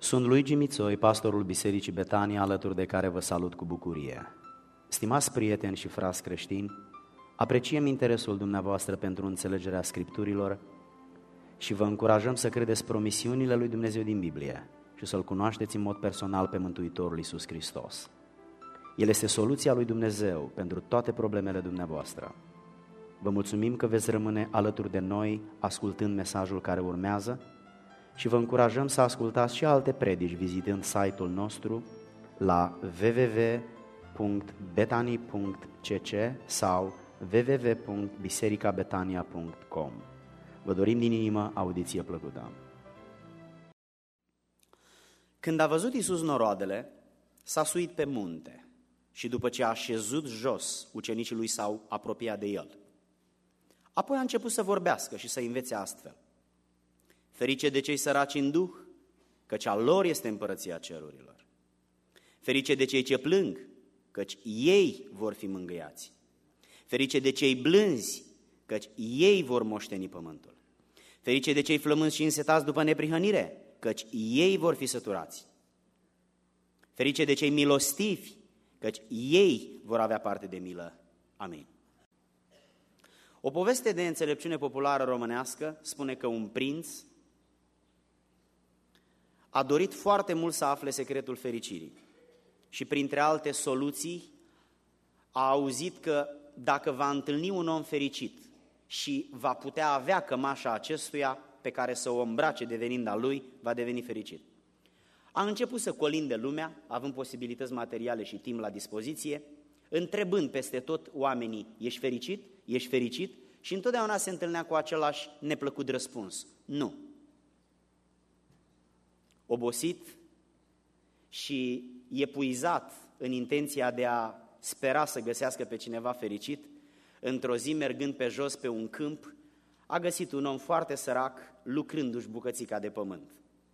Sunt Luigi Mițoi, pastorul Bisericii Betania, alături de care vă salut cu bucurie. Stimați prieteni și frați creștini, apreciem interesul dumneavoastră pentru înțelegerea Scripturilor și vă încurajăm să credeți promisiunile lui Dumnezeu din Biblie și să-L cunoașteți în mod personal pe Mântuitorul Iisus Hristos. El este soluția lui Dumnezeu pentru toate problemele dumneavoastră. Vă mulțumim că veți rămâne alături de noi ascultând mesajul care urmează și vă încurajăm să ascultați și alte predici vizitând site-ul nostru la www.betani.cc sau www.bisericabetania.com. Vă dorim din inimă audiție plăcută. Când a văzut Iisus noroadele, s-a suit pe munte și după ce a șezut jos, ucenicii lui s-au apropiat de el. Apoi a început să vorbească și să învețe astfel: Ferice de cei săraci în duh, căci a lor este împărăția cerurilor. Ferice de cei ce plâng, căci ei vor fi mângâiați. Ferice de cei blânzi, căci ei vor moșteni pământul. Ferice de cei flămânzi și însetați după neprihănire, căci ei vor fi săturați. Ferice de cei milostivi, căci ei vor avea parte de milă. Amin. O poveste de înțelepciune populară românească spune că un prinț a dorit foarte mult să afle secretul fericirii și printre alte soluții a auzit că dacă va întâlni un om fericit și va putea avea cămașa acestuia pe care să o îmbrace devenind a lui, va deveni fericit. A început să colinde lumea, având posibilități materiale și timp la dispoziție, întrebând peste tot oamenii: ești fericit? Ești fericit? Și întotdeauna se întâlnea cu același neplăcut răspuns: nu. Obosit și epuizat în intenția de a spera să găsească pe cineva fericit, într-o zi, mergând pe jos pe un câmp, a găsit un om foarte sărac lucrându-și bucățica de pământ.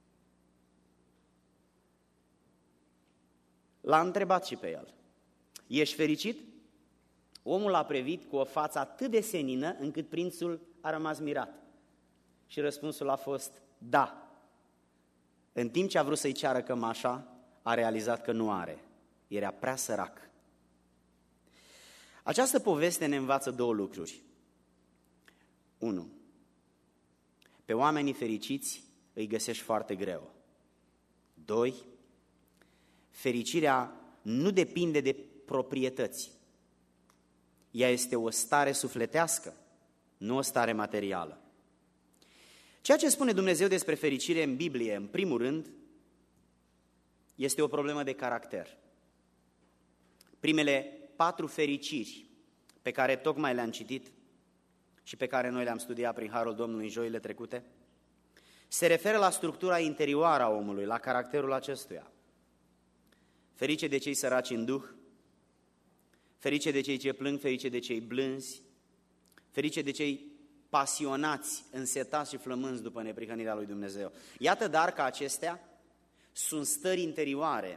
L-a întrebat și pe el: ești fericit? Omul a privit cu o față atât de senină încât prințul a rămas mirat. Și răspunsul a fost: da. În timp ce a vrut să-i ceară cămașa, a realizat că nu are. Era prea sărac. Această poveste ne învață două lucruri. 1. Pe oamenii fericiți îi găsești foarte greu. 2. Fericirea nu depinde de proprietăți. Ea este o stare sufletească, nu o stare materială. Ceea ce spune Dumnezeu despre fericire în Biblie, în primul rând, este o problemă de caracter. Primele 4 fericiri pe care tocmai le-am citit și pe care noi le-am studiat prin Harul Domnului în joile trecute, se referă la structura interioară a omului, la caracterul acestuia. Ferice de cei săraci în duh, ferice de cei ce plâng, ferice de cei blânzi, ferice de cei pasionați, însetați și flămânzi după neprihănirea lui Dumnezeu. Iată dar că acestea sunt stări interioare.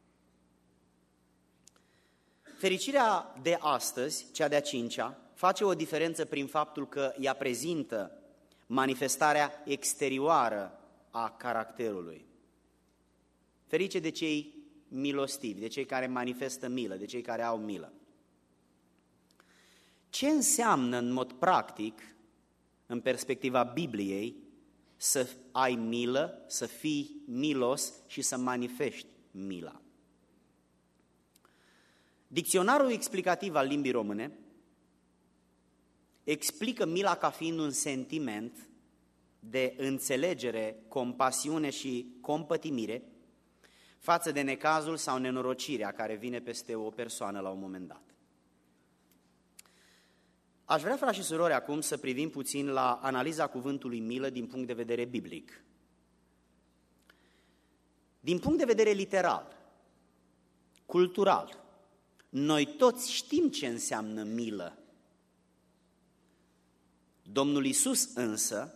Fericirea de astăzi, cea de-a 5-a, face o diferență prin faptul că ea prezintă manifestarea exterioară a caracterului. Ferice de cei milostivi, de cei care manifestă milă, de cei care au milă. Ce înseamnă în mod practic, în perspectiva Bibliei, să ai milă, să fii milos și să manifesti mila? Dicționarul explicativ al limbii române explică mila ca fiind un sentiment de înțelegere, compasiune și compătimire față de necazul sau nenorocirea care vine peste o persoană la un moment dat. Aș vrea, frați și surori, acum să privim puțin la analiza cuvântului milă din punct de vedere biblic. Din punct de vedere literal, cultural, noi toți știm ce înseamnă milă. Domnul Iisus însă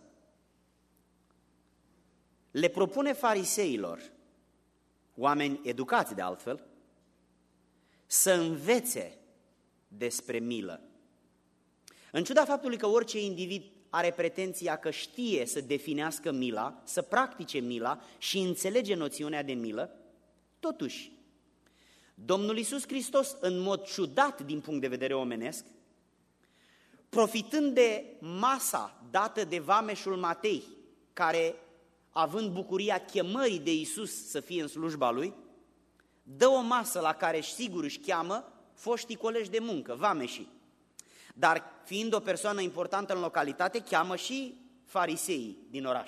le propune fariseilor, oameni educați de altfel, să învețe despre milă. În ciuda faptului că orice individ are pretenția că știe să definească mila, să practice mila și înțelege noțiunea de milă. Totuși, Domnul Iisus Hristos, în mod ciudat din punct de vedere omenesc, profitând de masa dată de vameșul Matei, care, având bucuria chemării de Iisus să fie în slujba lui, dă o masă la care sigur își cheamă foștii colegi de muncă, vameșii. Dar fiind o persoană importantă în localitate, cheamă și fariseii din oraș.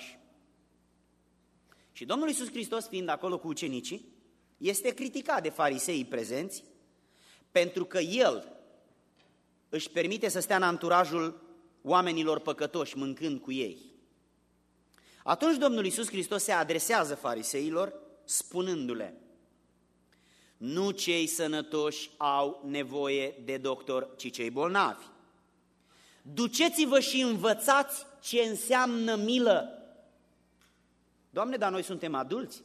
Și Domnul Iisus Hristos, fiind acolo cu ucenicii, este criticat de fariseii prezenți, pentru că El își permite să stea în anturajul oamenilor păcătoși, mâncând cu ei. Atunci Domnul Iisus Hristos se adresează fariseilor, spunându-le: nu cei sănătoși au nevoie de doctor, ci cei bolnavi. Duceți-vă și învățați ce înseamnă milă. Doamne, dar noi suntem adulți.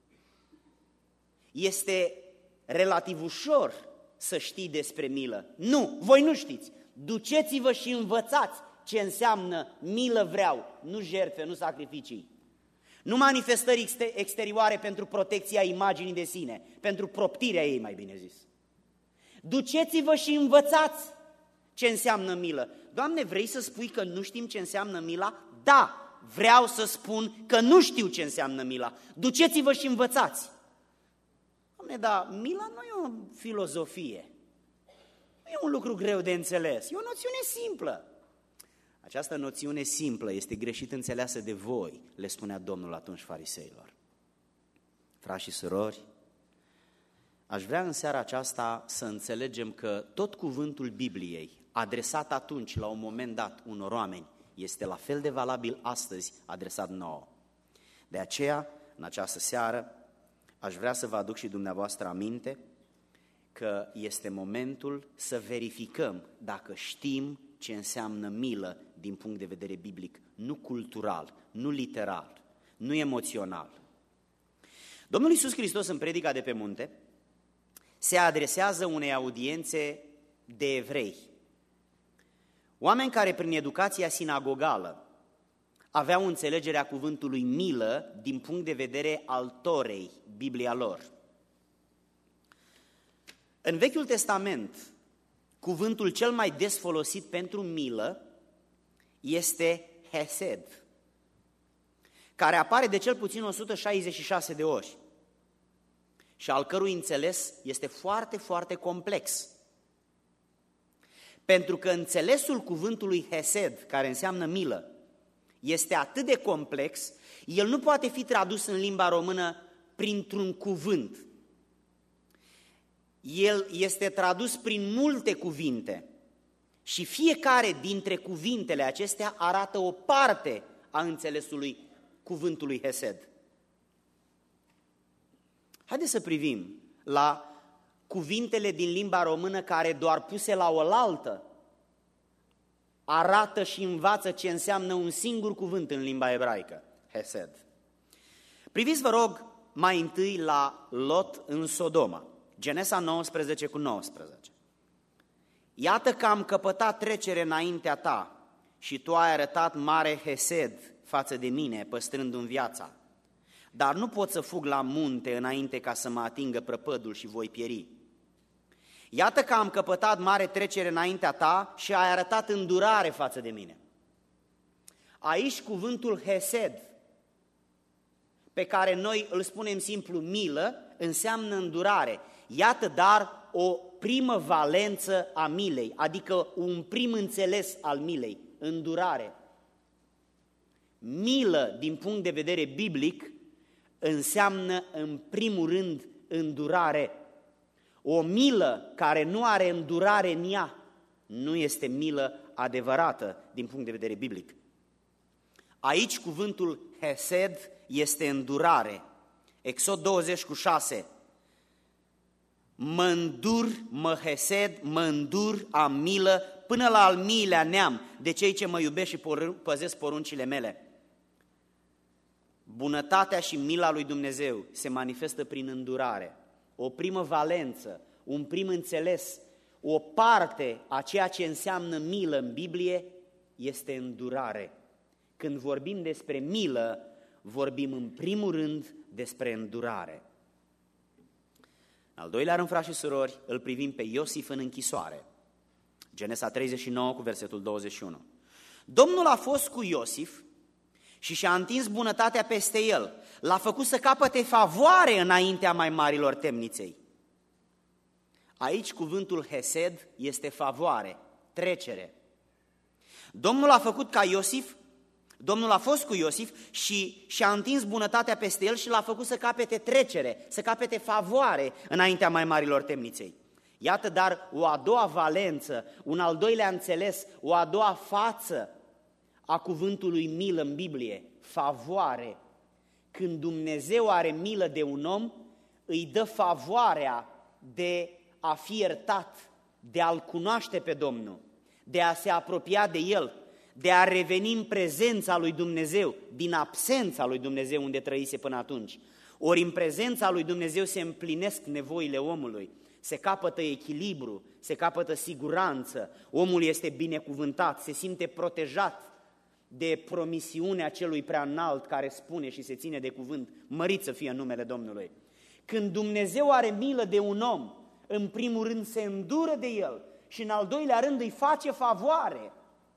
Este relativ ușor să știi despre milă. Nu, voi nu știți. Duceți-vă și învățați ce înseamnă milă vreau, nu jertfe, nu sacrificii. Nu manifestări exterioare pentru protecția imaginii de sine, pentru proptirea ei, mai bine zis. Duceți-vă și învățați ce înseamnă milă. Doamne, vrei să spui că nu știm ce înseamnă mila? Da, vreau să spun că nu știu ce înseamnă mila. Duceți-vă și învățați. Doamne, dar mila nu e o filozofie, nu e un lucru greu de înțeles, e o noțiune simplă. Această noțiune simplă este greșit înțeleasă de voi, le spunea Domnul atunci fariseilor. Frați și surori, aș vrea în seara aceasta să înțelegem că tot cuvântul Bibliei, adresat atunci, la un moment dat, unor oameni, este la fel de valabil astăzi adresat nouă. De aceea, în această seară, aș vrea să vă aduc și dumneavoastră aminte că este momentul să verificăm dacă știm ce înseamnă milă din punct de vedere biblic, nu cultural, nu literal, nu emoțional. Domnul Iisus Hristos, în predica de pe munte, se adresează unei audiențe de evrei, oameni care prin educația sinagogală aveau înțelegerea cuvântului milă din punct de vedere al Torei, Biblia lor. În Vechiul Testament, cuvântul cel mai des folosit pentru milă este hesed, care apare de cel puțin 166 de ori și al cărui înțeles este foarte, foarte complex. Pentru că înțelesul cuvântului hesed, care înseamnă milă, este atât de complex, el nu poate fi tradus în limba română printr-un cuvânt. El este tradus prin multe cuvinte și fiecare dintre cuvintele acestea arată o parte a înțelesului cuvântului hesed. Haideți să privim la cuvintele din limba română care doar puse la oaltă arată și învață ce înseamnă un singur cuvânt în limba ebraică, hesed. Priviți, vă rog, mai întâi la Lot în Sodoma, Genesa 19 cu 19. Iată că am căpătat trecere înaintea ta și tu ai arătat mare hesed față de mine, păstrându-mi viața. Dar nu pot să fug la munte înainte ca să mă atingă prăpădul și voi pieri. Iată că am căpătat mare trecere înaintea ta și ai arătat îndurare față de mine. Aici cuvântul hesed, pe care noi îl spunem simplu milă, înseamnă îndurare. Iată dar o primă valență a milei, adică un prim înțeles al milei, îndurare. Milă, din punct de vedere biblic, înseamnă în primul rând îndurare. O milă care nu are îndurare în ea nu este milă adevărată din punct de vedere biblic. Aici cuvântul hesed este îndurare. Exod 20 cu 6. Mă îndur, mă hesed, mă îndur, am milă până la al miilea neam de cei ce mă iubesc și păzesc poruncile mele. Bunătatea și mila lui Dumnezeu se manifestă prin îndurare. O primă valență, un prim înțeles, o parte a ceea ce înseamnă milă în Biblie este îndurare. Când vorbim despre milă, vorbim în primul rând despre îndurare. În al doilea rând, frați și surori, îl privim pe Iosif în închisoare. Genesa 39 cu versetul 21. Domnul a fost cu Iosif și și-a întins bunătatea peste el. L-a făcut să capăte favoare înaintea mai marilor temniței. Aici cuvântul hesed este favoare, trecere. Domnul a fost cu Iosif și și-a întins bunătatea peste el și l-a făcut să capete trecere, să capete favoare înaintea mai marilor temniței. Iată dar o a doua valență, un al doilea înțeles, o a doua față a cuvântului milă în Biblie, favoare. Când Dumnezeu are milă de un om, îi dă favoarea de a fi iertat, de a-L cunoaște pe Domnul, de a se apropia de El, de a reveni în prezența lui Dumnezeu, din absența lui Dumnezeu unde trăise până atunci. Ori în prezența lui Dumnezeu se împlinesc nevoile omului, se capătă echilibru, se capătă siguranță, omul este binecuvântat, se simte protejat de promisiunea celui prea înalt care spune și se ține de cuvânt, mărit să fie numele Domnului. Când Dumnezeu are milă de un om, în primul rând se îndură de el și în al doilea rând îi face favoare.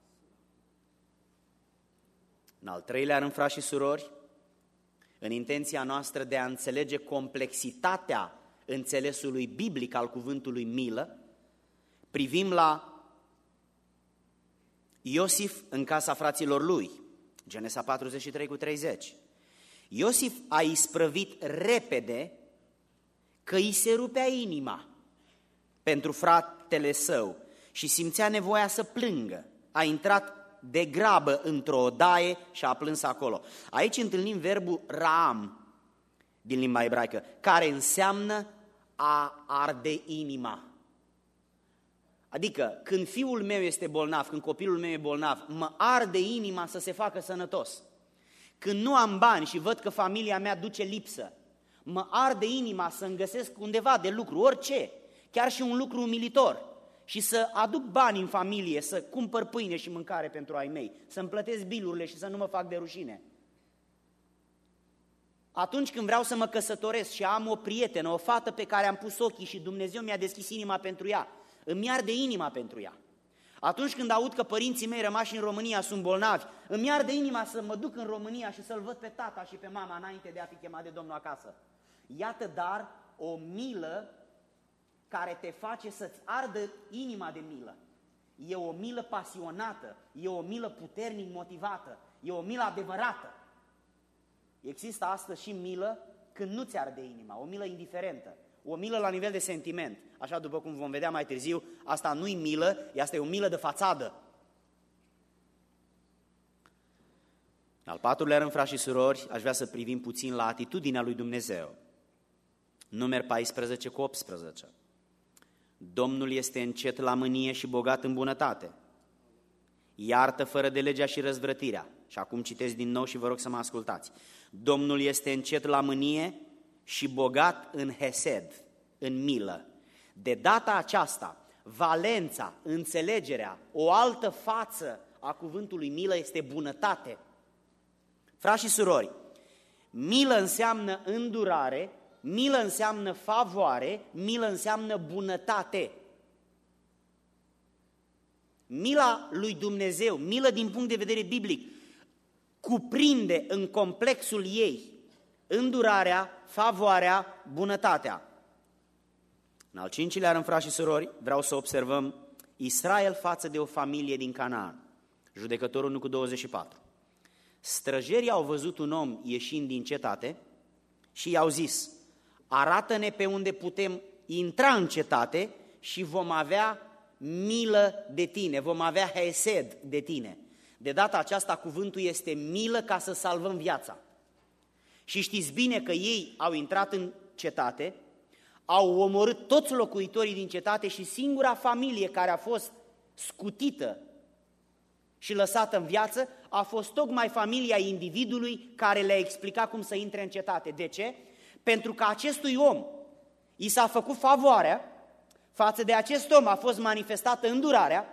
În al treilea rând, frați și surori, în intenția noastră de a înțelege complexitatea înțelesului biblic al cuvântului milă, privim la Iosif în casa fraților lui, Genesa 43 cu 30. Iosif a isprăvit repede că îi se rupea inima pentru fratele său și simțea nevoia să plângă. A intrat de grabă într-o odaie și a plâns acolo. Aici întâlnim verbul raam din limba ebraică, care înseamnă a arde inima. Adică când fiul meu este bolnav, când copilul meu e bolnav, mă arde inima să se facă sănătos. Când nu am bani și văd că familia mea duce lipsă, mă arde inima să-mi găsesc undeva de lucru, orice, chiar și un lucru umilitor, și să aduc bani în familie, să cumpăr pâine și mâncare pentru ai mei, să-mi plătesc bilurile și să nu mă fac de rușine. Atunci când vreau să mă căsătoresc și am o prietenă, o fată pe care am pus ochii și Dumnezeu mi-a deschis inima pentru ea, îmi arde inima pentru ea. Atunci când aud că părinții mei rămași în România sunt bolnavi, îmi arde inima să mă duc în România și să-l văd pe tata și pe mama înainte de a fi chemat de Domnul acasă. Iată dar o milă care te face să-ți ardă inima de milă. E o milă pasionată, e o milă puternic motivată, e o milă adevărată. Există astăzi și milă când nu ți arde inima, o milă indiferentă, o milă la nivel de sentiment. Așa, după cum vom vedea mai târziu, asta nu-i milă, asta e o milă de fațadă. Al patrulea rând, frați și surori, aș vrea să privim puțin la atitudinea lui Dumnezeu. Numeri 14 cu 18. Domnul este încet la mânie și bogat în bunătate. Iartă fără de legea și răzvrătirea. Și acum citesc din nou și vă rog să mă ascultați. Domnul este încet la mânie și bogat în hesed, în milă. De data aceasta, valența, înțelegerea, o altă față a cuvântului milă este bunătate. Frați și surori, milă înseamnă îndurare, milă înseamnă favoare, milă înseamnă bunătate. Mila lui Dumnezeu, milă din punct de vedere biblic, cuprinde în complexul ei îndurarea, favoarea, bunătatea. În al cincilea rând, frați și surori, vreau să observăm Israel față de o familie din Canaan. Judecătorul 1 cu 24. Străjerii au văzut un om ieșind din cetate și i-au zis: arată-ne pe unde putem intra în cetate și vom avea milă de tine, vom avea hesed de tine. De data aceasta cuvântul este milă ca să salvăm viața. Și știți bine că ei au intrat în cetate, au omorât toți locuitorii din cetate și singura familie care a fost scutită și lăsată în viață a fost tocmai familia individului care le-a explicat cum să intre în cetate. De ce? Pentru că acestui om i s-a făcut favoarea, față de acest om a fost manifestată îndurarea,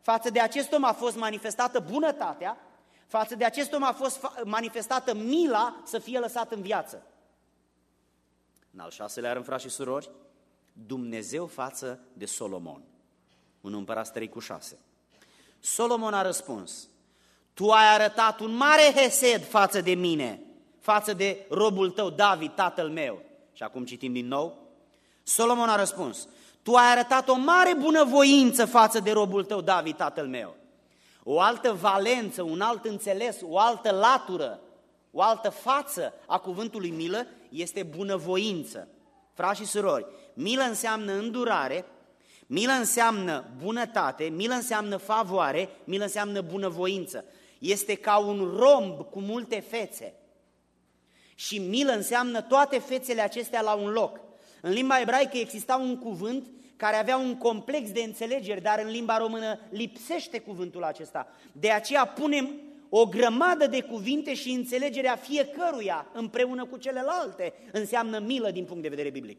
față de acest om a fost manifestată bunătatea, față de acest om a fost manifestată mila să fie lăsat în viață. În al 6-lea rând, frați și surori, Dumnezeu față de Solomon. 1 Împărați 3:6. Solomon a răspuns: tu ai arătat un mare hesed față de mine, față de robul tău David, tatăl meu. Și acum citim din nou. Solomon a răspuns: tu ai arătat o mare bunăvoință față de robul tău David, tatăl meu. O altă valență, un alt înțeles, o altă latură, o altă față a cuvântului milă este bunăvoință. Frați și surori, milă înseamnă îndurare, milă înseamnă bunătate, milă înseamnă favoare, milă înseamnă bunăvoință. Este ca un romb cu multe fețe. Și milă înseamnă toate fețele acestea la un loc. În limba ebraică exista un cuvânt care avea un complex de înțelegeri, dar în limba română lipsește cuvântul acesta. De aceea punem o grămadă de cuvinte și înțelegerea fiecăruia împreună cu celelalte înseamnă milă din punct de vedere biblic.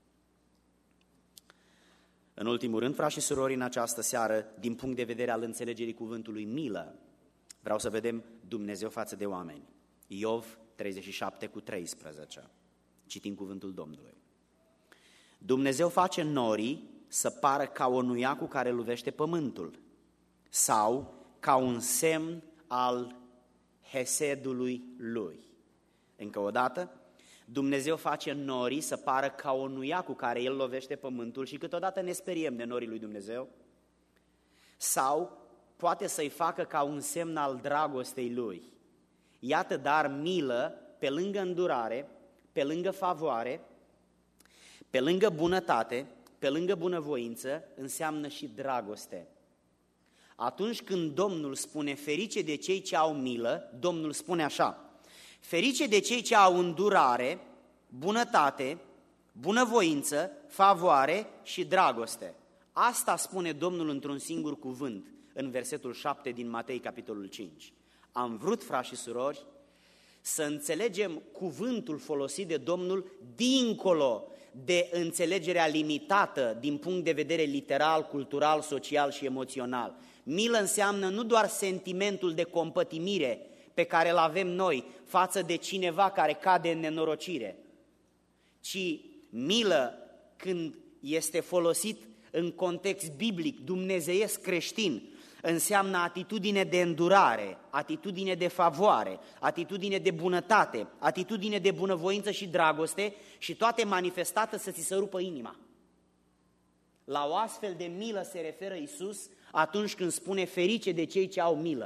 În ultimul rând, frați și surori, în această seară, din punct de vedere al înțelegerii cuvântului milă, vreau să vedem Dumnezeu față de oameni. Iov 37:13. Citim cuvântul Domnului. Dumnezeu face norii să pară ca o nuiacu care luvește pământul sau ca un semn al hesedului lui. Încă o dată, Dumnezeu face norii să pară ca o nuiacu care el lovește pământul și câteodată ne speriem de norii lui Dumnezeu, sau poate să-i facă ca un semn al dragostei lui. Iată dar milă, pe lângă îndurare, pe lângă favoare, pe lângă bunătate, pe lângă bunăvoință, înseamnă și dragoste. Atunci când Domnul spune ferice de cei ce au milă, Domnul spune așa: ferice de cei ce au îndurare, bunătate, bunăvoință, favoare și dragoste. Asta spune Domnul într-un singur cuvânt, în versetul 7 din Matei, capitolul 5. Am vrut, frați și surori, să înțelegem cuvântul folosit de Domnul dincolo de înțelegerea limitată din punct de vedere literal, cultural, social și emoțional. Milă înseamnă nu doar sentimentul de compătimire pe care îl avem noi față de cineva care cade în nenorocire, ci milă, când este folosit în context biblic, dumnezeiesc creștin, înseamnă atitudine de îndurare, atitudine de favoare, atitudine de bunătate, atitudine de bunăvoință și dragoste și toate manifestate să ți se rupă inima. La o astfel de milă se referă Iisus atunci când spune ferice de cei ce au milă.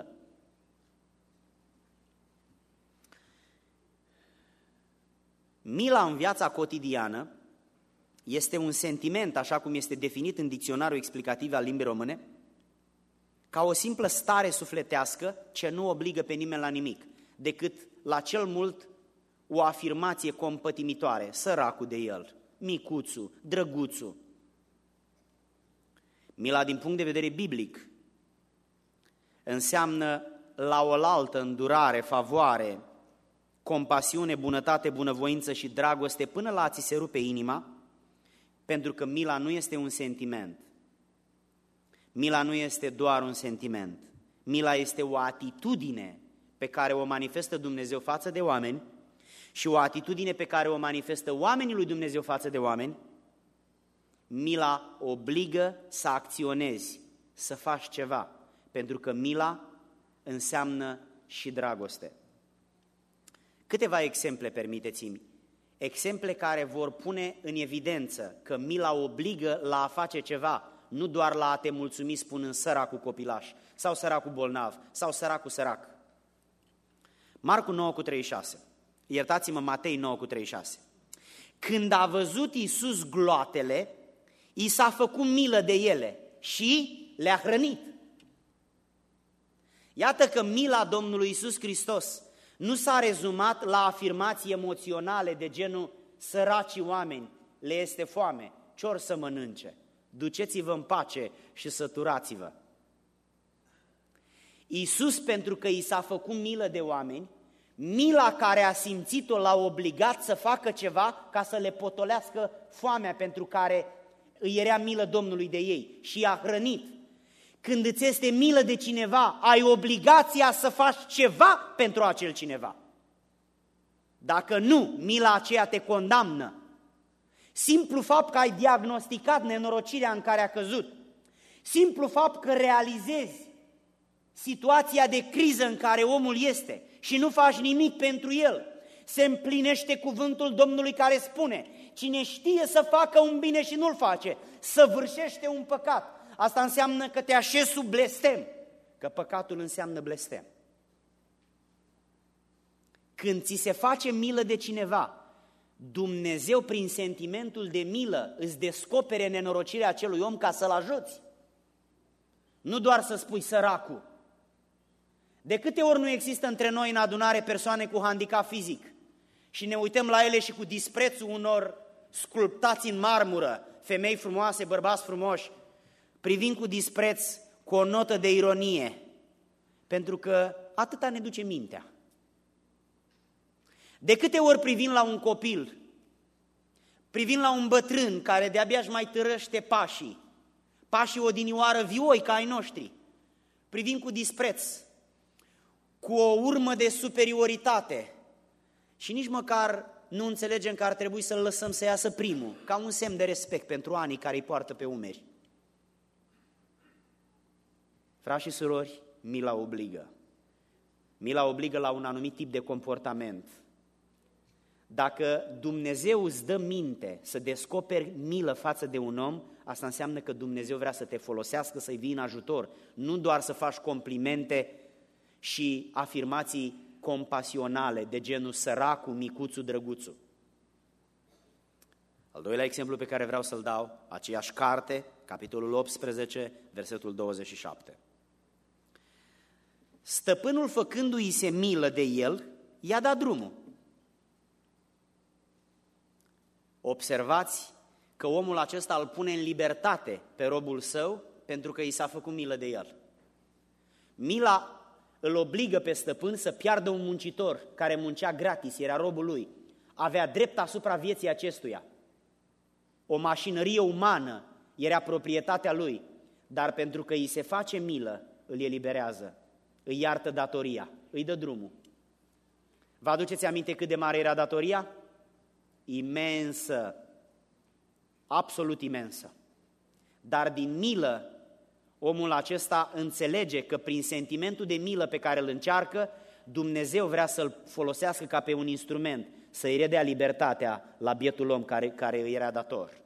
Mila în viața cotidiană este un sentiment, așa cum este definit în dicționarul explicativ al limbii române, ca o simplă stare sufletească ce nu obligă pe nimeni la nimic, decât la cel mult o afirmație compătimitoare: săracul de el, micuțul, drăguțul. Mila din punct de vedere biblic înseamnă la oaltă îndurare, favoare, compasiune, bunătate, bunăvoință și dragoste până la a ți se rupe inima, pentru că mila nu este un sentiment. Mila nu este doar un sentiment. Mila este o atitudine pe care o manifestă Dumnezeu față de oameni și o atitudine pe care o manifestă oamenii lui Dumnezeu față de oameni. Mila obligă să acționezi, să faci ceva, pentru că mila înseamnă și dragoste. Câteva exemple, permiteți-mi, exemple care vor pune în evidență că mila obligă la a face ceva, nu doar la a te mulțumi spunând săracul copilaș, sau săracul bolnav, sau săracul sărac. Marcu 9:36, iertați-mă, Matei 9:36. Când a văzut Iisus gloatele, i s-a făcut milă de ele și le-a hrănit. Iată că mila Domnului Iisus Hristos nu s-a rezumat la afirmații emoționale de genul săracii oameni, le este foame, ce-or să mănânce, duceți-vă în pace și săturați-vă. Iisus, pentru că i s-a făcut milă de oameni, mila care a simțit-o l-a obligat să facă ceva ca să le potolească foamea pentru care îi era milă Domnului de ei și i-a hrănit. când îți este milă de cineva, ai obligația să faci ceva pentru acel cineva. Dacă nu, mila aceea te condamnă. Simplu fapt că ai diagnosticat nenorocirea în care a căzut, simplu fapt că realizezi situația de criză în care omul este și nu faci nimic pentru el, se împlinește cuvântul Domnului care spune: cine știe să facă un bine și nu-l face, săvârșește un păcat. Asta înseamnă că te așezi sub blestem, că păcatul înseamnă blestem. Când ți se face milă de cineva, Dumnezeu, prin sentimentul de milă, îți descopere nenorocirea acelui om ca să-l ajuți. Nu doar să spui săracul. De câte ori nu există între noi în adunare persoane cu handicap fizic și ne uităm la ele și cu disprețul unor sculptați în marmură, femei frumoase, bărbați frumoși, privind cu dispreț, cu o notă de ironie, pentru că atâta ne duce mintea. De câte ori privind la un copil, privind la un bătrân care de-abia își mai târăște pașii odinioară vioi ca ai noștri, privind cu dispreț, cu o urmă de superioritate și nici măcar nu înțelegem că ar trebui să-l lăsăm să iasă primul, ca un semn de respect pentru anii care îi poartă pe umeri. Frați și surori, mila obligă. Mila obligă la un anumit tip de comportament. Dacă Dumnezeu îți dă minte să descoperi milă față de un om, asta înseamnă că Dumnezeu vrea să te folosească, să-i vii în ajutor, nu doar să faci complimente și afirmații compasionale de genul săracul, micuțul, drăguțul. Al doilea exemplu pe care vreau să-l dau, aceeași carte, capitolul 18, versetul 27. Stăpânul, făcându-i se milă de el, i-a dat drumul. Observați că omul acesta îl pune în libertate pe robul său pentru că i s-a făcut milă de el. Mila îl obligă pe stăpân să piardă un muncitor care muncea gratis, era robul lui, avea drept asupra vieții acestuia. O mașinărie umană era proprietatea lui, dar pentru că îi se face milă, îl eliberează, îi iartă datoria, îi dă drumul. Vă aduceți aminte cât de mare era datoria? Imensă, absolut imensă. Dar din milă, omul acesta înțelege că prin sentimentul de milă pe care îl încearcă, Dumnezeu vrea să-l folosească ca pe un instrument, să-i redea libertatea la bietul om care îi era dator.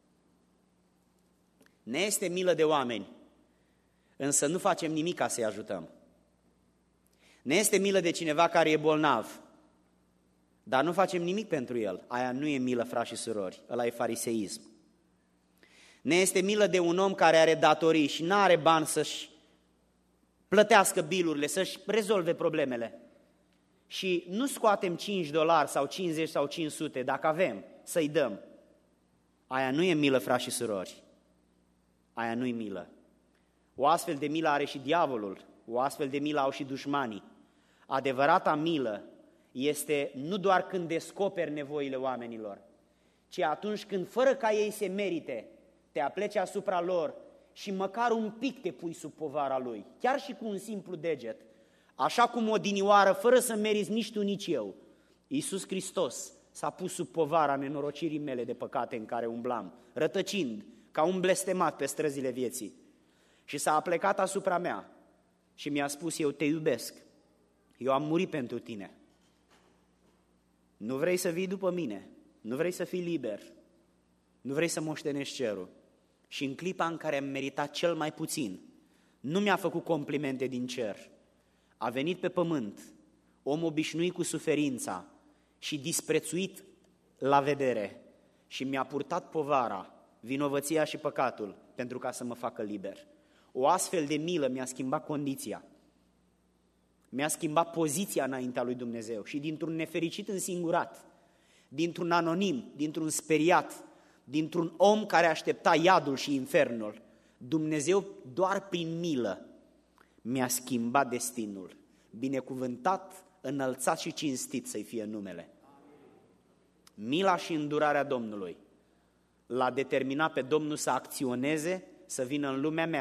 Ne este milă de oameni, însă nu facem nimic ca să-i ajutăm. Ne este milă de cineva care e bolnav, dar nu facem nimic pentru el. Aia nu e milă, frați și surori, ăla e fariseism. Ne este milă de un om care are datorii și nu are bani să-și plătească bilurile, să-și rezolve problemele. Și nu scoatem $5 sau 50 sau 500, dacă avem, să-i dăm. Aia nu e milă, frați și surori. Aia nu e milă. O astfel de milă are și diavolul, o astfel de milă au și dușmanii. Adevărata milă este nu doar când descoperi nevoile oamenilor, ci atunci când, fără ca ei se merite, te apleci asupra lor și măcar un pic te pui sub povara lui, chiar și cu un simplu deget. Așa cum odinioară, fără să meriți nici tu, nici eu, Iisus Hristos s-a pus sub povara nenorocirii mele de păcate în care umblam, rătăcind ca un blestemat pe străzile vieții. Și s-a aplecat asupra mea și mi-a spus: eu te iubesc, eu am murit pentru tine. Nu vrei să vii după mine, nu vrei să fii liber, nu vrei să moștenești cerul. Și în clipa în care am meritat cel mai puțin, nu mi-a făcut complimente din cer. A venit pe pământ, om obișnuit cu suferința și disprețuit la vedere, și mi-a purtat povara, vinovăția și păcatul pentru ca să mă facă liber. O astfel de milă mi-a schimbat condiția, mi-a schimbat poziția înaintea lui Dumnezeu și dintr-un nefericit însingurat, dintr-un anonim, dintr-un speriat, dintr-un om care aștepta iadul și infernul, Dumnezeu doar prin milă mi-a schimbat destinul. Binecuvântat, înălțat și cinstit să-i fie numele. Mila și îndurarea Domnului l-a determinat pe Domnul să acționeze, să vină în lumea mea,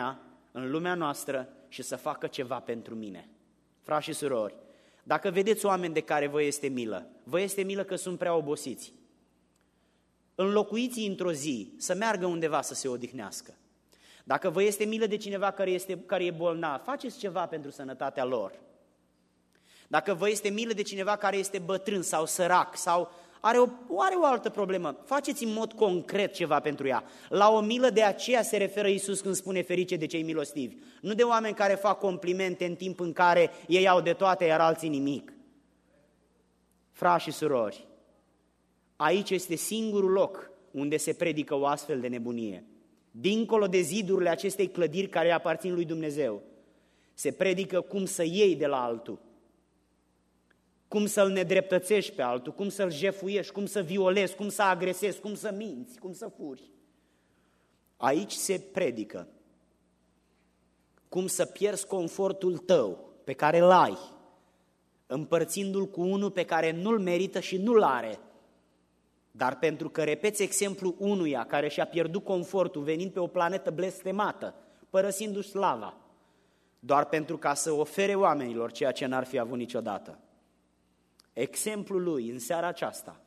în lumea noastră și să facă ceva pentru mine. Frați și surori, dacă vedeți oameni de care vă este milă că sunt prea obosiți, înlocuiți-i într-o zi să meargă undeva să se odihnească. Dacă vă este milă de cineva care e bolnav, faceți ceva pentru sănătatea lor. Dacă vă este milă de cineva care este bătrân sau sărac sau are o altă problemă, faceți în mod concret ceva pentru ea. La o milă de aceea se referă Iisus când spune ferice de cei milostivi. Nu de oameni care fac complimente în timp în care ei au de toate, iar alții nimic. Frați și surori, aici este singurul loc unde se predică o astfel de nebunie. Dincolo de zidurile acestei clădiri care aparțin lui Dumnezeu, se predică cum să iei de la altul, cum să-l nedreptățești pe altul, cum să-l jefuiești, cum să violezi, cum să agresezi, cum să minți, cum să furi. Aici se predică cum să pierzi confortul tău pe care îl ai, împărțindu-l cu unul pe care nu-l merită și nu-l are. Dar pentru că repeți exemplul unuia care și-a pierdut confortul venind pe o planetă blestemată, părăsindu-și slava, doar pentru ca să ofere oamenilor ceea ce n-ar fi avut niciodată. Exemplul lui în seara aceasta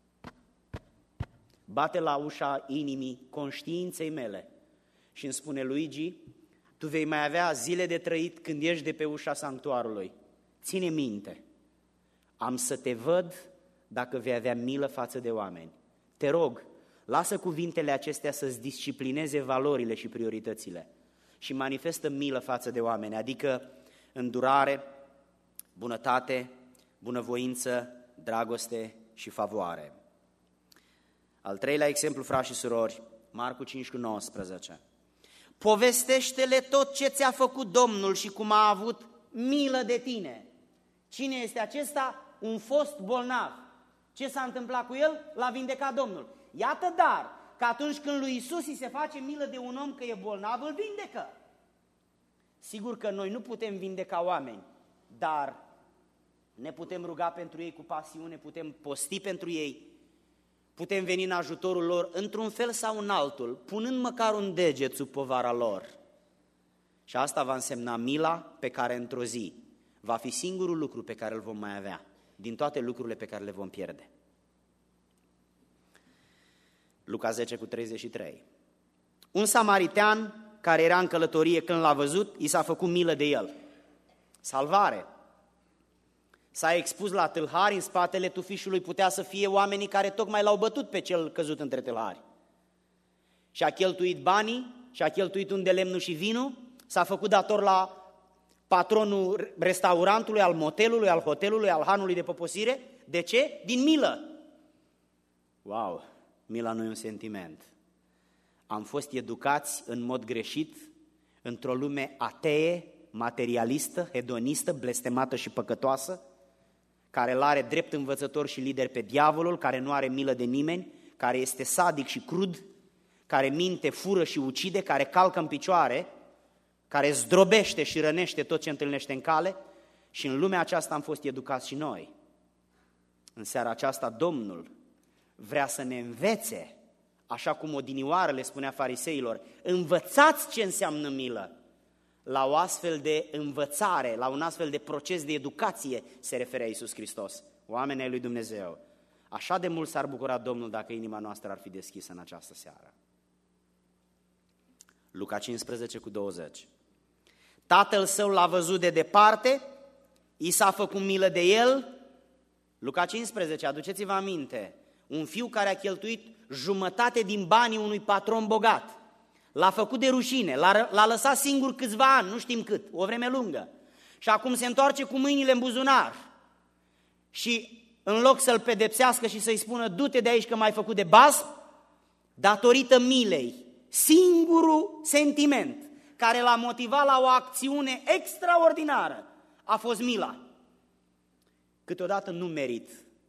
bate la ușa inimii, conștiinței mele și îmi spune: Luigi, tu vei mai avea zile de trăit când ești de pe ușa sanctuarului. Ține minte, am să te văd dacă vei avea milă față de oameni. Te rog, lasă cuvintele acestea să-ți disciplineze valorile și prioritățile și manifestă milă față de oameni, adică îndurare, bunătate, bunăvoință, dragoste și favoare. Al treilea exemplu, frați și surori, Marcu 5:19. Povestește-le tot ce ți-a făcut Domnul și cum a avut milă de tine. Cine este acesta? Un fost bolnav. Ce s-a întâmplat cu el? L-a vindecat Domnul. Iată dar că atunci când lui Iisus îi se face milă de un om că e bolnav, îl vindecă. Sigur că noi nu putem vindeca oameni, dar ne putem ruga pentru ei cu pasiune, putem posti pentru ei, putem veni în ajutorul lor într-un fel sau în altul, punând măcar un deget sub povara lor. Și asta va însemna mila pe care într-o zi va fi singurul lucru pe care îl vom mai avea din toate lucrurile pe care le vom pierde. Luca 10:33. Un samaritean care era în călătorie, când l-a văzut, i s-a făcut milă de el. Salvare! S-a expus la tâlhari, în spatele tufișului putea să fie oamenii care tocmai l-au bătut pe cel căzut între tâlhari. Și-a cheltuit banii, și-a cheltuit un de lemnul și vinul, s-a făcut dator la patronul restaurantului, al motelului, al hotelului, al hanului de poposire. De ce? Din milă. Wow, mila nu e un sentiment. Am fost educați în mod greșit, într-o lume atee, materialistă, hedonistă, blestemată și păcătoasă, care îl are drept învățător și lider pe diavolul, care nu are milă de nimeni, care este sadic și crud, care minte, fură și ucide, care calcă în picioare, care zdrobește și rănește tot ce întâlnește în cale. Și în lumea aceasta am fost educați și noi. În seara aceasta Domnul vrea să ne învețe, așa cum odinioară le spunea fariseilor: învățați ce înseamnă milă. La o astfel de învățare, la un astfel de proces de educație se referea Iisus Hristos, oamenii ai lui Dumnezeu. Așa de mult s-ar bucura Domnul dacă inima noastră ar fi deschisă în această seară. Luca 15:20. Tatăl său l-a văzut de departe, i s-a făcut milă de el. Luca 15, aduceți-vă aminte, un fiu care a cheltuit jumătate din banii unui patron bogat. L-a făcut de rușine, l-a lăsat singur câțiva ani, nu știm cât, o vreme lungă. Și acum se întoarce cu mâinile în buzunar. Și în loc să-l pedepsească și să-i spună: du-te de aici că m-ai făcut de bazm, datorită milei, singurul sentiment care l-a motivat la o acțiune extraordinară a fost mila. Câteodată nu merit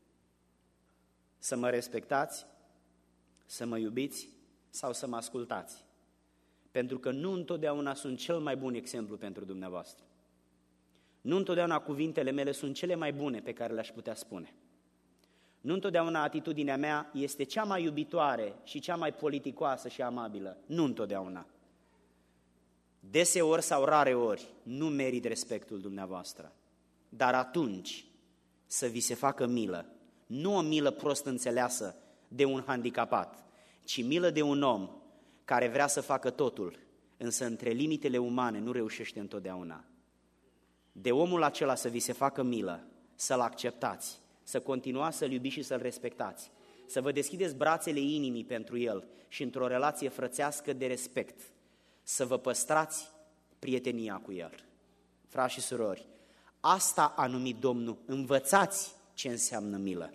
să mă respectați, să mă iubiți sau să mă ascultați, pentru că nu întotdeauna sunt cel mai bun exemplu pentru dumneavoastră. Nu întotdeauna cuvintele mele sunt cele mai bune pe care le-aș putea spune. Nu întotdeauna atitudinea mea este cea mai iubitoare și cea mai politicoasă și amabilă. Nu întotdeauna. Deseori sau rare ori nu merit respectul dumneavoastră, dar atunci să vi se facă milă, nu o milă prost înțeleasă de un handicapat, ci milă de un om care vrea să facă totul, însă între limitele umane nu reușește întotdeauna. De omul acela să vi se facă milă, să-l acceptați, să continuați să-l iubiți și să-l respectați, să vă deschideți brațele inimii pentru el și într-o relație frățească de respect, să vă păstrați prietenia cu el. Frați și surori, asta a numit Domnul, învățați ce înseamnă milă.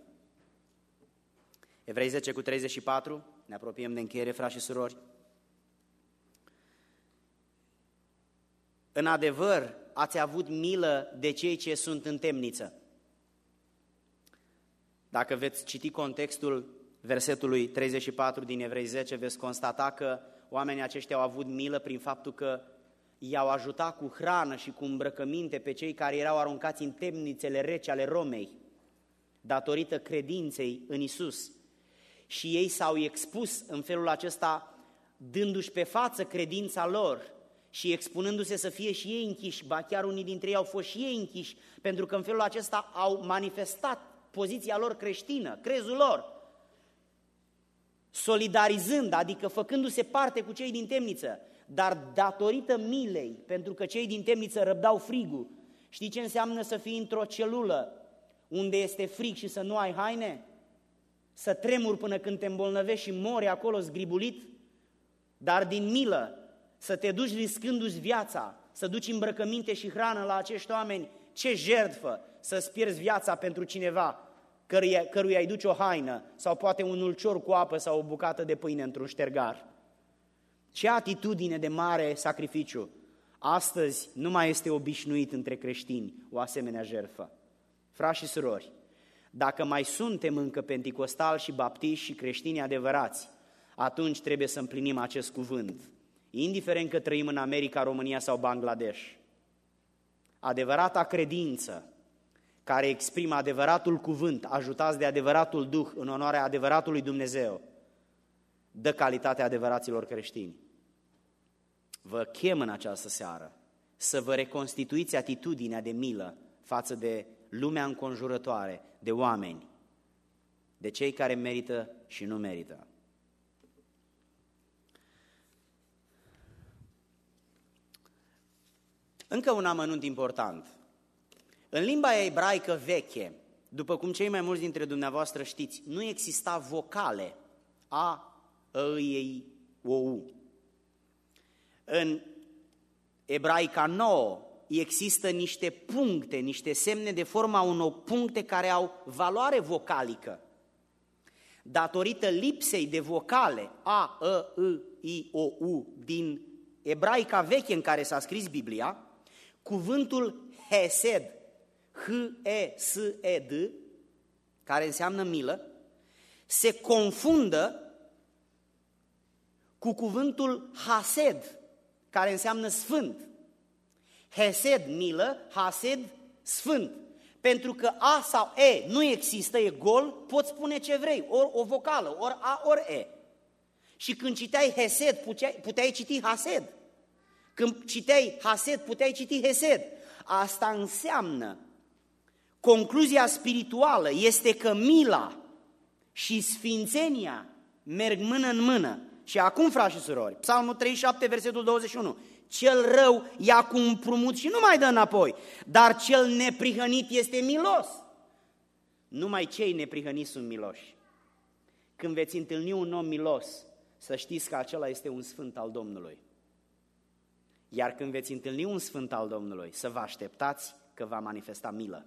Evrei 10:34, ne apropiem de încheiere, frați și surori. În adevăr, ați avut milă de cei ce sunt în temniță. Dacă veți citi contextul versetului 34 din Evrei 10, veți constata că oamenii aceștia au avut milă prin faptul că i-au ajutat cu hrană și cu îmbrăcăminte pe cei care erau aruncați în temnițele reci ale Romei, datorită credinței în Isus. Și ei s-au expus în felul acesta, dându-și pe față credința lor și expunându-se să fie și ei închiși, ba chiar unii dintre ei au fost și ei închiși, pentru că în felul acesta au manifestat poziția lor creștină, crezul lor, solidarizând, adică făcându-se parte cu cei din temniță, dar datorită milei, pentru că cei din temniță răbdau frigul. Știi ce înseamnă să fii într-o celulă unde este frig și să nu ai haine? Să tremuri până când te îmbolnăvești și mori acolo zgribulit? Dar din milă să te duci riscându-ți viața, să duci îmbrăcăminte și hrană la acești oameni, ce jertfă să-ți pierzi viața pentru cineva căruia îi duci o haină sau poate un ulcior cu apă sau o bucată de pâine într-un ștergar. Ce atitudine de mare sacrificiu! Astăzi nu mai este obișnuit între creștini o asemenea jertfă. Frați și surori, dacă mai suntem încă penticostali și baptiști și creștini adevărați, atunci trebuie să împlinim acest cuvânt, indiferent că trăim în America, România sau Bangladesh. Adevărata credință care exprimă adevăratul cuvânt, ajutați de adevăratul Duh în onoarea adevăratului Dumnezeu, dă calitatea adevăraților creștini. Vă chem în această seară să vă reconstituiți atitudinea de milă față de lumea înconjurătoare, de oameni, de cei care merită și nu merită. Încă un amănunt important. În limba ebraică veche, după cum cei mai mulți dintre dumneavoastră știți, nu exista vocale a, ei, o, u. În ebraica nouă există niște puncte, niște semne de forma unor puncte care au valoare vocalică. Datorită lipsei de vocale a, i, o, u din ebraica veche în care s-a scris Biblia, cuvântul hesed, h-e-s-e-d, care înseamnă milă, se confundă cu cuvântul hased, care înseamnă sfânt. Hesed, milă, hased, sfânt. Pentru că A sau E nu există, e gol, poți spune ce vrei, ori o vocală, ori A, ori E. Și când citeai hesed, puteai citi hased. Când citeai hased, puteai citi hesed. Asta înseamnă, concluzia spirituală este că mila și sfințenia merg mână în mână. Și acum, frați și surori, Psalmul 37, versetul 21, cel rău ia cu împrumut și nu mai dă înapoi, dar cel neprihănit este milos. Numai cei neprihăniți sunt miloși. Când veți întâlni un om milos, să știți că acela este un sfânt al Domnului. Iar când veți întâlni un sfânt al Domnului, să vă așteptați că va manifesta milă.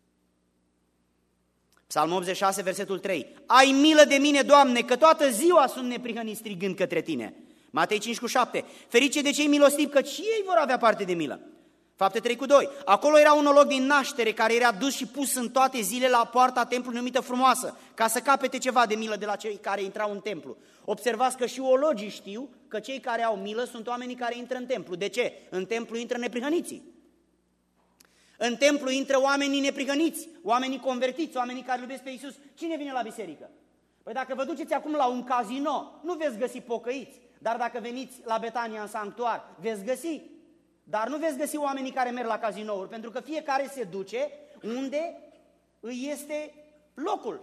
Psalmul 86, versetul 3. Ai milă de mine, Doamne, că toată ziua sunt neprihănit strigând către Tine. Matei 5,7. Ferice de cei milostivi, căci și ei vor avea parte de milă. Fapte 3,2. Acolo era un loc din naștere care era dus și pus în toate zilele la poarta templului numită Frumoasă, ca să capete ceva de milă de la cei care intrau în templu. Observați că și ologii știu că cei care au milă sunt oamenii care intră în templu. De ce? În templu intră neprihăniții. În templu intră oamenii neprihăniți, oamenii convertiți, oamenii care iubesc pe Iisus. Cine vine la biserică? Păi dacă vă duceți acum la un casino, nu veți găsi pocăiți, dar dacă veniți la Betania în sanctuar, veți găsi. Dar nu veți găsi oamenii care merg la cazinouri, pentru că fiecare se duce unde îi este locul.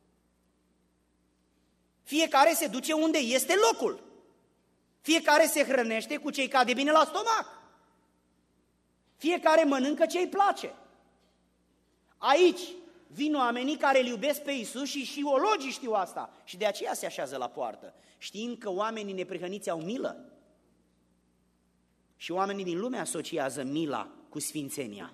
Fiecare se duce unde este locul. Fiecare se hrănește cu ce-i cade bine la stomac. Fiecare mănâncă ce-i place. Aici vin oamenii care îl iubesc pe Iisus și ologii știu asta. Și de aceea se așează la poartă, știind că oamenii neprihăniți au milă. Și oamenii din lume asociază mila cu sfințenia.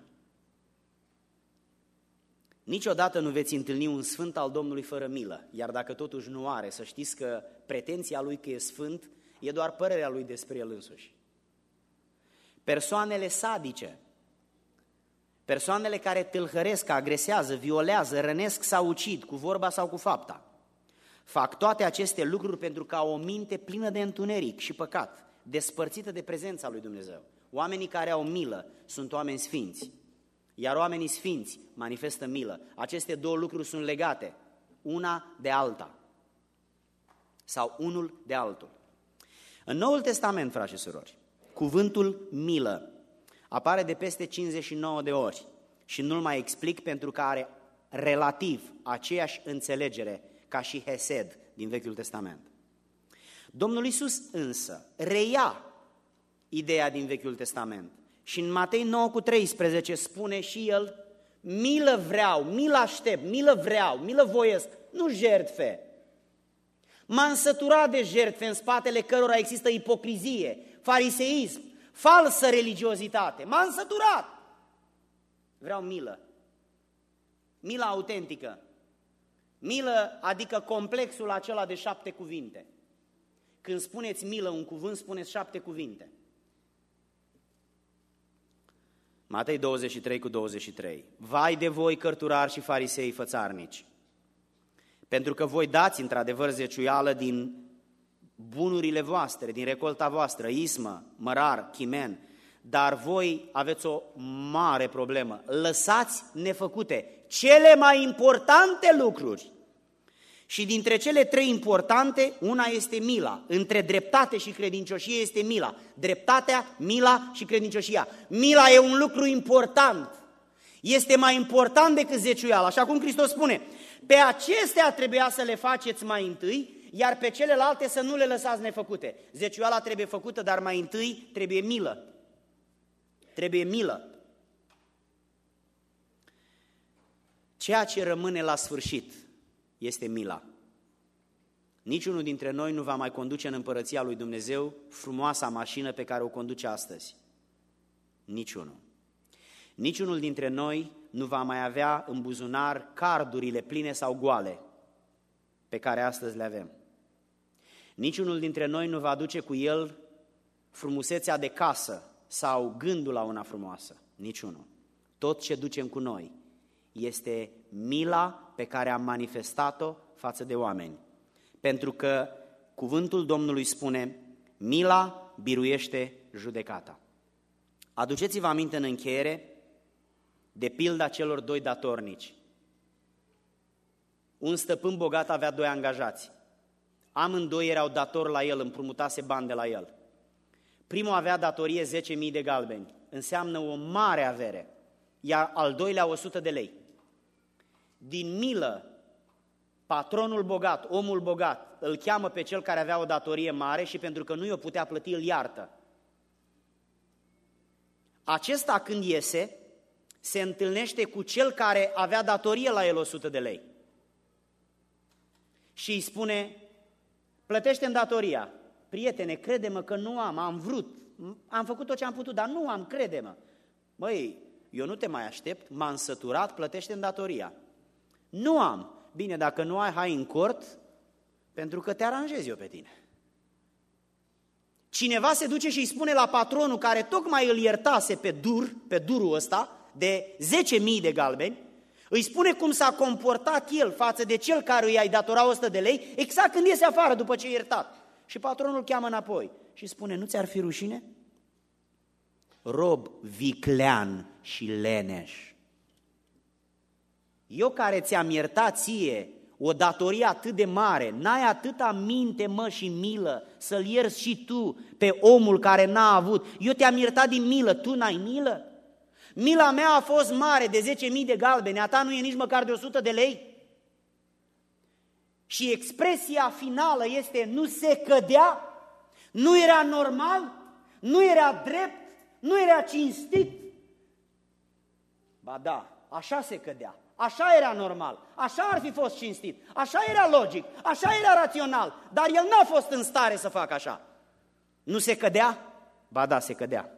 Niciodată nu veți întâlni un sfânt al Domnului fără milă, iar dacă totuși nu are, să știți că pretenția lui că e sfânt e doar părerea lui despre el însuși. Persoanele sadice, persoanele care tâlhăresc, agresează, violează, rănesc sau ucid, cu vorba sau cu fapta, fac toate aceste lucruri pentru că au o minte plină de întuneric și păcat, despărțită de prezența lui Dumnezeu. Oamenii care au milă sunt oameni sfinți, iar oamenii sfinți manifestă milă. Aceste două lucruri sunt legate, una de alta, sau unul de altul. În Noul Testament, frați și surori, cuvântul milă apare de peste 59 de ori și nu-l mai explic pentru că are relativ aceeași înțelegere ca și hesed din Vechiul Testament. Domnul Iisus însă reia ideea din Vechiul Testament și în Matei 9:13 spune și el: milă vreau, milă aștept, milă vreau, milă voiesc, nu jertfe. M-am săturat de jertfe în spatele cărora există ipocrizie, fariseism, falsă religiozitate. M-am săturat. Vreau milă. Milă autentică. Milă adică complexul acela de 7 cuvinte. Când spuneți milă un cuvânt, spuneți 7 cuvinte. Matei 23:23. Vai de voi, cărturari și farisei fățarnici, pentru că voi dați într-adevăr zeciuială din bunurile voastre, din recolta voastră, ismă, mărar, chimen, dar voi aveți o mare problemă. Lăsați nefăcute cele mai importante lucruri. Și dintre cele 3 importante, una este mila. Între dreptate și credincioșie este mila. Dreptatea, mila și credincioșia. Mila e un lucru important. Este mai important decât zeciuiala. Așa cum Hristos spune, pe acestea trebuia să le faceți mai întâi, iar pe celelalte să nu le lăsați nefăcute. Zeciuiala trebuie făcută, dar mai întâi trebuie milă. Trebuie milă. Ceea ce rămâne la sfârșit este mila. Niciunul dintre noi nu va mai conduce în împărăția lui Dumnezeu frumoasa mașină pe care o conduce astăzi. Niciunul. Niciunul dintre noi nu va mai avea în buzunar cardurile pline sau goale pe care astăzi le avem. Niciunul dintre noi nu va duce cu el frumusețea de casă sau gândul la una frumoasă. Niciunul. Tot ce ducem cu noi este mila pe care am manifestat-o față de oameni. Pentru că cuvântul Domnului spune, mila biruiește judecata. Aduceți-vă aminte în încheiere de pilda celor 2 datornici. Un stăpân bogat avea 2 angajați. Amândoi erau datori la el, împrumutase bani de la el. Primul avea datorie 10.000 de galbeni, înseamnă o mare avere, iar al doilea 100 de lei. Din milă, patronul bogat, omul bogat, îl cheamă pe cel care avea o datorie mare și pentru că nu i-o putea plăti, îl iartă. Acesta când iese, se întâlnește cu cel care avea datorie la el 100 de lei. Și îi spune, plătește-mi datoria. Prietene, crede-mă că nu am vrut, am făcut tot ce am putut, dar nu am, crede-mă. Măi, eu nu te mai aștept, m-am săturat, plătește-mi datoria. Nu am. Bine, dacă nu ai, hai în cort, pentru că te aranjez eu pe tine. Cineva se duce și îi spune la patronul care tocmai îl iertase pe durul ăsta, de 10.000 de galbeni, îi spune cum s-a comportat el față de cel care îi datora 100 de lei, exact când iese afară după ce e iertat. Și patronul îl cheamă înapoi și spune, nu ți-ar fi rușine? Rob viclean și leneș. Eu care ți-am iertat ție o datorie atât de mare, n-ai atâta minte, mă, și milă să-l ierți și tu pe omul care n-a avut. Eu te-am iertat din milă, tu n-ai milă? Mila mea a fost mare, de 10.000 de galbene, a ta nu e nici măcar de 100 de lei? Și expresia finală este: nu se cădea, nu era normal, nu era drept, nu era cinstit. Ba da, așa se cădea, așa era normal, așa ar fi fost cinstit, așa era logic, așa era rațional, dar el n-a fost în stare să facă așa. Nu se cădea? Ba da, se cădea.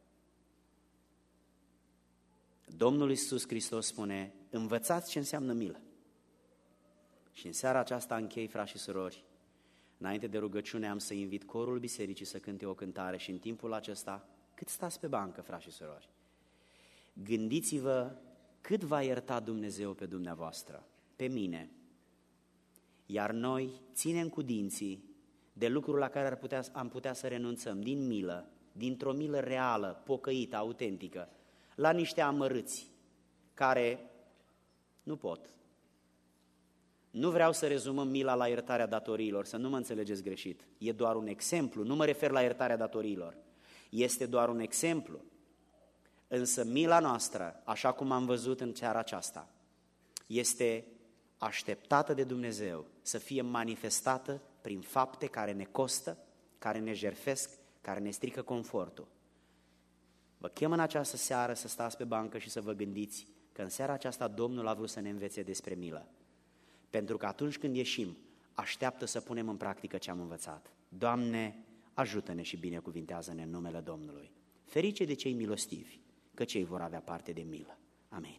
Domnul Iisus Hristos spune: învățați ce înseamnă milă. Și în seara aceasta închei, frați și surori. Înainte de rugăciune am să invit corul bisericii să cânte o cântare și în timpul acesta, cât stați pe bancă, frați și surori, gândiți-vă cât va ierta Dumnezeu pe dumneavoastră, pe mine, iar noi ținem cu dinții de lucruri la care am putea să renunțăm din milă, dintr-o milă reală, pocăită, autentică, la niște amărâți care nu pot. Nu vreau să rezumăm mila la iertarea datoriilor, să nu mă înțelegeți greșit. E doar un exemplu, nu mă refer la iertarea datoriilor. Este doar un exemplu. Însă mila noastră, așa cum am văzut în seara aceasta, este așteptată de Dumnezeu să fie manifestată prin fapte care ne costă, care ne jertfesc, care ne strică confortul. Vă chem în această seară să stați pe bancă și să vă gândiți că în seara aceasta Domnul a vrut să ne învețe despre milă. Pentru că atunci când ieșim, așteaptă să punem în practică ce am învățat. Doamne, ajută-ne și binecuvintează-ne în numele Domnului. Ferice de cei milostivi, că cei vor avea parte de milă. Amin.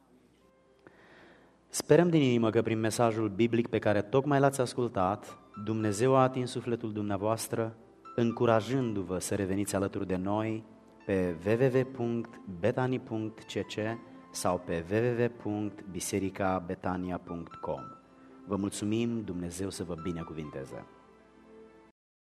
Sperăm din inimă că prin mesajul biblic pe care tocmai l-ați ascultat, Dumnezeu a atins sufletul dumneavoastră, încurajându-vă să reveniți alături de noi pe www.betani.cc sau pe www.bisericabetania.com. Vă mulțumim, Dumnezeu să vă binecuvinteze!